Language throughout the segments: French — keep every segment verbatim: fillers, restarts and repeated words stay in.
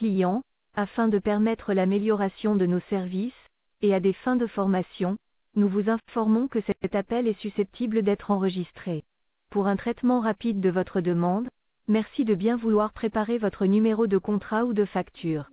client, afin de permettre l'amélioration de nos services, et à des fins de formation, nous vous informons que cet appel est susceptible d'être enregistré. Pour un traitement rapide de votre demande, merci de bien vouloir préparer votre numéro de contrat ou de facture.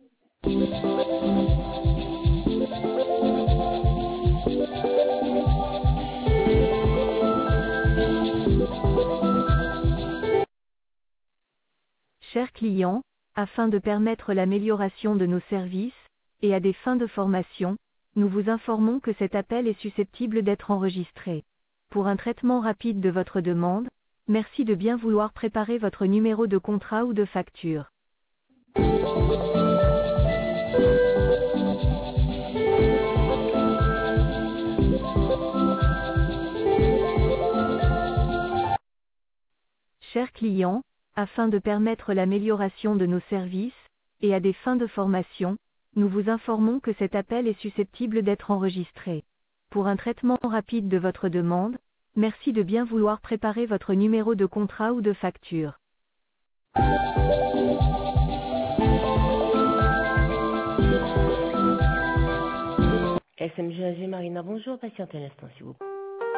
Chers clients, afin de permettre l'amélioration de nos services, et à des fins de formation, nous vous informons que cet appel est susceptible d'être enregistré. Pour un traitement rapide de votre demande, merci de bien vouloir préparer votre numéro de contrat ou de facture. Chers clients, afin de permettre l'amélioration de nos services, et à des fins de formation, nous vous informons que cet appel est susceptible d'être enregistré. Pour un traitement rapide de votre demande, merci de bien vouloir préparer votre numéro de contrat ou de facture. S M G A G Marina, bonjour, patientez un instant s'il vous plaît.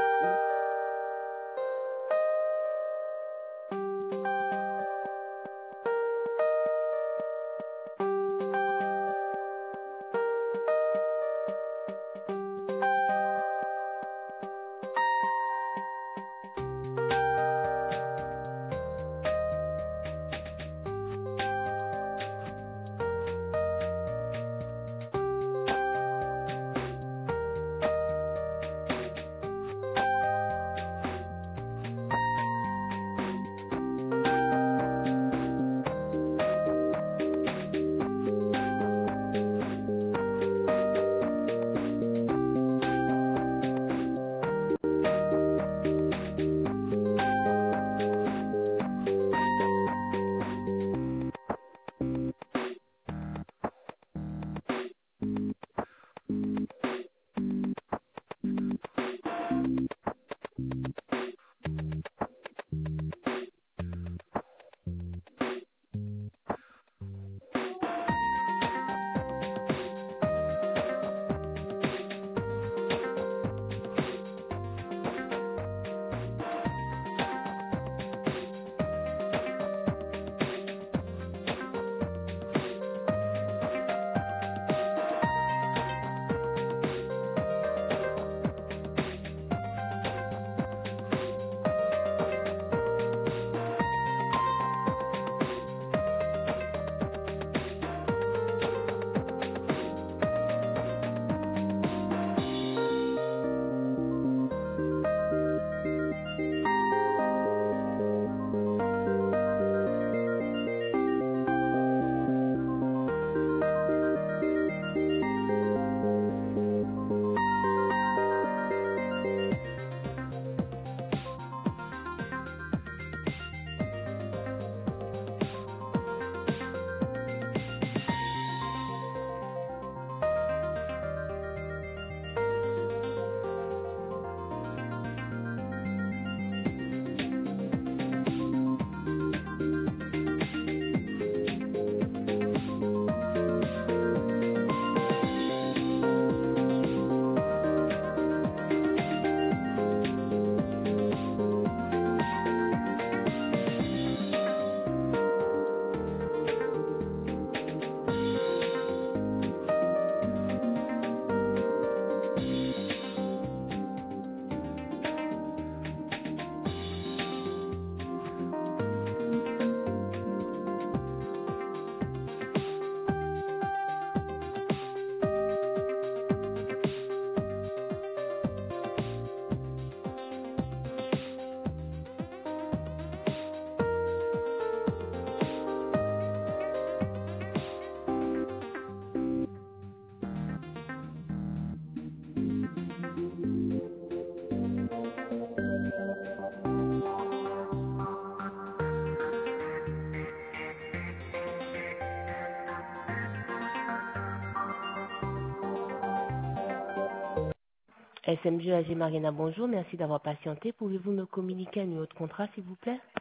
S M G A G Marina, bonjour, merci d'avoir patienté. Pouvez-vous me communiquer un numéro de contrat, s'il vous plaît?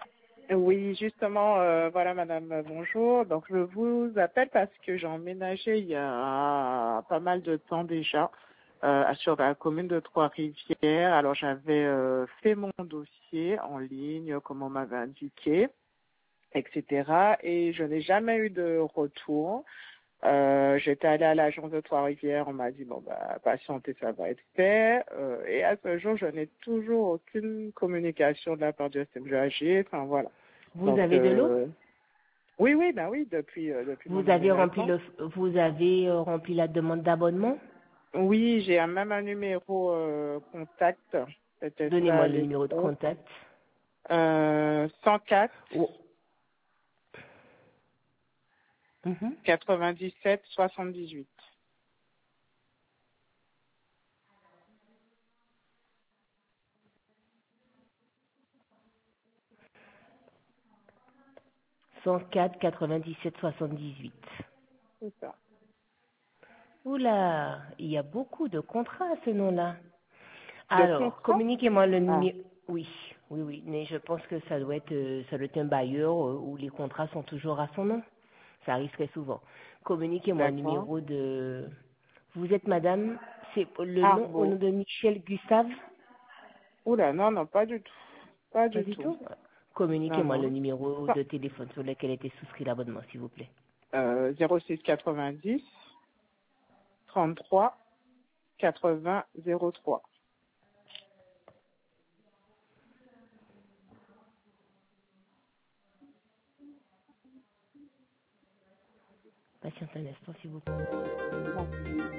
Oui, justement, euh, voilà, madame, euh, bonjour. Donc, je vous appelle parce que j'ai emménagé il y a pas mal de temps déjà euh, sur la commune de Trois-Rivières. Alors, j'avais euh, fait mon dossier en ligne, comme on m'avait indiqué, et cetera. Et je n'ai jamais eu de retour. Euh, j'étais allée à l'agence de Trois-Rivières, on m'a dit, bon, bah, patientez, ça va être fait. Euh, et à ce jour, je n'ai toujours aucune communication de la part du S M G A G. Enfin, voilà. Vous Donc, avez de l'eau? euh, oui, oui, ben oui, depuis, euh, depuis mon Vous avez rempli emménagement. le, vous avez euh, rempli la demande d'abonnement? Oui, j'ai un- même un numéro euh, contact, peut-être ça à Donnez-moi le numéro de l'époque. contact. Euh, cent quatre Oh. Mhm. quatre-vingt-dix-sept soixante-dix-huit. cent quatre quatre-vingt-dix-sept soixante-dix-huit. C'est ça. Oula, il y a beaucoup de contrats à ce nom-là. De Alors, contrat? communiquez-moi le Ah, numéro. Oui, oui, oui, mais je pense que ça doit être, euh, ça doit être un bailleur euh, où les contrats sont toujours à son nom. Ça arrive très souvent. Communiquez-moi un d'accord. numéro de. Vous êtes madame, c'est le Ah, nom au nom bon. de Michel Gustave? Oula, non, non, pas du tout. Pas Pas du du tout. tout. Non, Communiquez-moi le non. numéro Ça, de téléphone sur lequel était souscrit l'abonnement, s'il vous plaît. Euh, zéro six quatre-vingt-dix trente-trois quatre-vingts zéro trois. Patientez un instant, s'il vous plaît. Bon.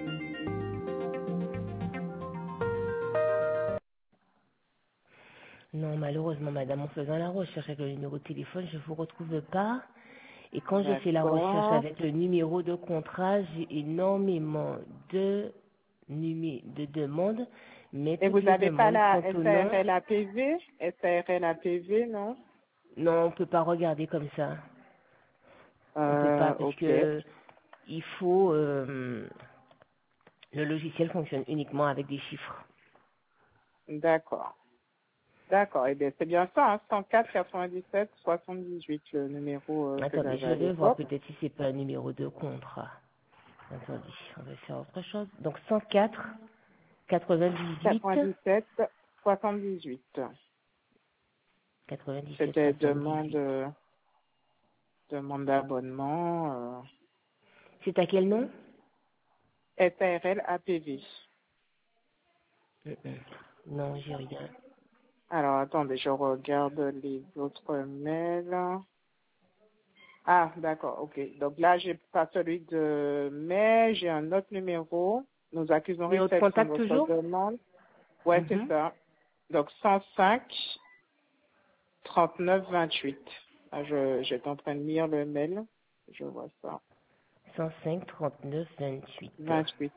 Non, malheureusement, madame, en faisant la recherche avec le numéro de téléphone, je ne vous retrouve pas. Et quand je fais la recherche D'accord. avec le numéro de contrat, j'ai énormément de, numé- de demandes, mais Et toutes vous les n'avez pas demandes la sont au nom. S A R L A P V? S A R L A P V, non? Non, on ne peut pas regarder comme ça. On ne peut pas Euh, parce ok. que il faut, euh, le logiciel fonctionne uniquement avec des chiffres. D'accord. D'accord. Eh bien, c'est bien ça, hein, cent quatre quatre-vingt-dix-sept soixante-dix-huit, le numéro euh, que Attendez, j'avais je à vais voir l'époque. peut-être si c'est pas un numéro de contrat. Attendez, on va faire autre chose. Donc cent quatre quatre-vingt-dix-huit quatre-vingt-dix-sept soixante-dix-huit. quatre-vingt-dix-sept C'était demande, soixante-dix-huit. euh, demande d'abonnement, euh, C'est à quel nom? S A R L A P V. Mm, mm. Non, j'ai rien. Alors, attendez, je regarde les autres mails. Ah, d'accord, ok. Donc là, j'ai pas celui de mai, j'ai un autre numéro. Nous accusons Numéro de réception de contact votre toujours? demande. Ouais, c'est Mhm. ça. Donc cent cinq trente-neuf vingt-huit. Ah, je, j'étais en train de lire le mail. Je vois ça. cent cinq trente-neuf vingt-huit. vingt-huit.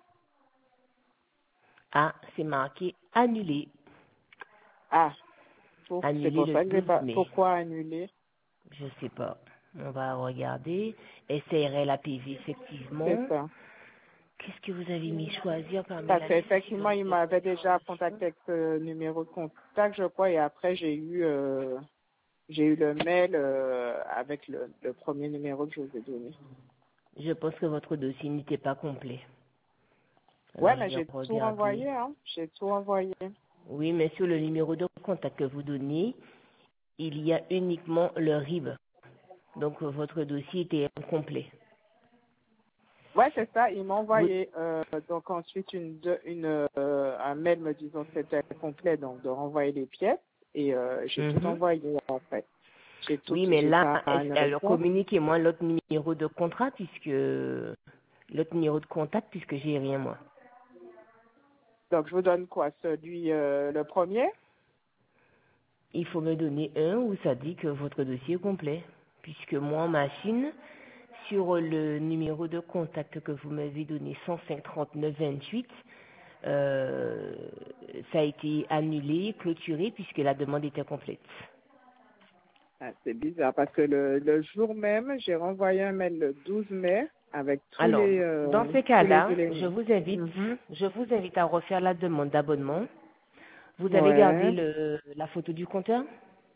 Ah, c'est marqué annulé. Ah, pour- c'est Annulé pour le ça que j'ai douze pas. mai. Pourquoi annuler? Je sais pas. On va regarder. S R L A P V, C'est effectivement. ça. Qu'est-ce que vous avez mis choisir parmi Parce la liste qu'effectivement, suivante il des m'avait déjà informations? contacté avec ce numéro de contact, je crois, et après j'ai eu euh, j'ai eu le mail euh, avec le, le premier numéro que je vous ai donné. Je pense que votre dossier n'était pas complet. Ouais, Alors, je mais vais j'ai tout regarder. renvoyé, hein. J'ai tout envoyé. Oui, mais sur le numéro de contact que vous donnez, il y a uniquement le R I B. Donc, euh, votre dossier était incomplet. Ouais, c'est ça. Il m'a Vous, envoyé euh, donc ensuite une, de- une euh, un mail me disant que c'était complet, donc de renvoyer les pièces et euh, j'ai tout Mhm. envoyé en fait. J'ai tout, Oui, mais j'ai là, pas une est-ce- alors réponse. communiquez-moi l'autre numéro de contrat, puisque l'autre numéro de contact, puisque j'ai rien moi. Donc je vous donne quoi, celui euh, le premier? Il faut me donner un où ça dit que votre dossier est complet, puisque moi en machine, sur le numéro de contact que vous m'avez donné, cent cinq trente-neuf vingt-huit, euh, ça a été annulé, clôturé, puisque la demande était complète. Ah, c'est bizarre parce que le, le jour même, j'ai renvoyé un mail le douze mai avec tous Alors, les dans euh, ces tous les cas-là, je éléments. vous invite, Mhm. je vous invite à refaire la demande d'abonnement. Vous avez gardé Ouais. le, la photo du compteur?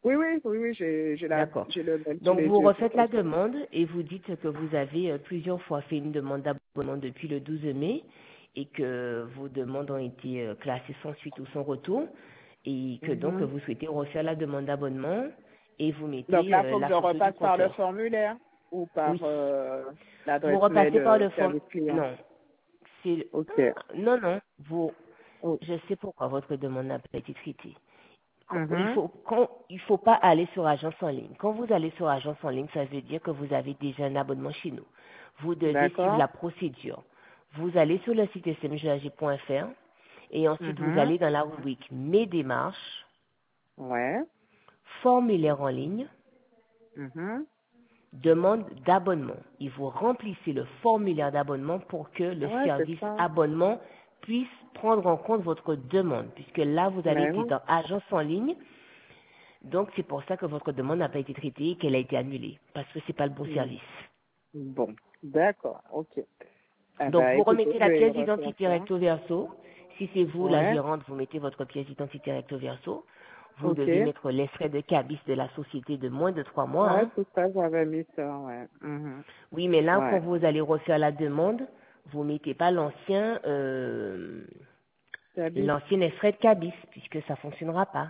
Oui, oui, oui, oui, j'ai j'ai la D'accord. j'ai le mail sous Donc, les vous yeux. refaites la demande et vous dites que vous avez euh, plusieurs fois fait une demande d'abonnement depuis le douze mai et que vos demandes ont été euh, classées sans suite ou sans retour et que donc Mhm. vous souhaitez refaire la demande d'abonnement et vous Donc mettez là, il euh, faut que la je photo du repasse par le compteur. formulaire ou par Oui. euh, Vous l'adresse mail repassez par euh, le form... service client. Non. C'est... Ok. Ah, non, non. Vous... Oh. Je sais pourquoi votre demande n'a pas été traitée. Quand- Il Mhm. faut, quand, il faut pas aller sur agence en ligne. Quand vous allez sur agence en ligne, ça veut dire que vous avez déjà un abonnement chez nous. Vous devez suivre D'accord. la procédure. Vous allez sur le site s m g a g point f r et ensuite vous Mhm. allez dans la rubrique Mes démarches, Ouais. formulaire en ligne, Mhm. demande d'abonnement. Et vous remplissez le formulaire d'abonnement pour que le Ouais, c'est service ça. abonnement puisse prendre en compte votre demande, puisque là, vous avez Mais été oui. dans agence en ligne. Donc, c'est pour ça que votre demande n'a pas été traitée et qu'elle a été annulée, parce que c'est pas le bon Mm. service. Bon. D'accord. Ok. Eh Donc, ben, vous écoutez, remettez je la vais pièce refaire d'identité ça. recto verso. Si c'est vous, la Ouais. gérante, vous mettez votre pièce d'identité recto verso. Vous Ok. devez mettre les frais de cabis de la société de moins de trois mois. Ouais, Hein. tout ça, j'avais mis ça, ouais. Mhm. Oui, mais là, quand Ouais. vous allez refaire la demande, vous mettez pas l'ancien, euh, J'habite. l'ancien frais de cabis, puisque ça fonctionnera pas.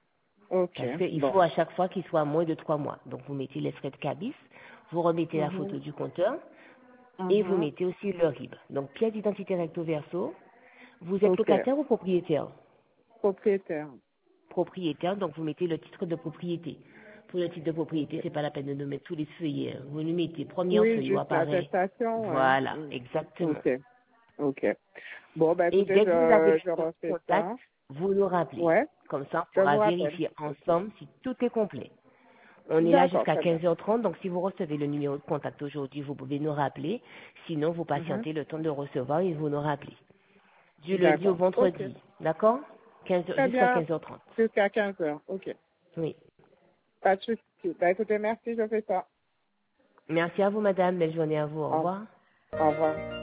Ok. Parce qu'il Bon. faut à chaque fois qu'il soit à moins de trois mois. Donc, vous mettez les frais de cabis, vous remettez la Mhm. photo du compteur, et vous Mhm. mettez aussi le R I B. Donc, pièce d'identité recto verso. Vous êtes Ok. locataire ou propriétaire? Propriétaire. Propriétaire, donc vous mettez le titre de propriété. Pour le titre de propriété, Ok. c'est pas la peine de nous mettre tous les feuillets. hein. Vous nous mettez première Oui, feuille où juste apparaît. l'attestation, ouais. Voilà, Mm. exactement. Ok. Ok. Bon, bah Et écoutez, dès que vous avez je, fait je votre refais contact, ça. vous nous rappelez. Ouais. Comme ça, on Je pourra vous rappelle. vérifier ensemble si tout est complet. On est là D'accord, jusqu'à très bien. quinze heures trente, donc si vous recevez le numéro de contact aujourd'hui, vous pouvez nous rappeler. Sinon, vous Mhm. patientez le temps de recevoir et vous nous rappelez. Du lundi au D'accord. Ok. vendredi, d'accord quinze heures Très jusqu'à bien. quinze heures trente. Jusqu'à quinze heures. Ok. Oui. Pas de souci. Bah écoutez, merci, je fais ça. Merci à vous, madame. Belle journée à vous. Au Au, revoir. au revoir.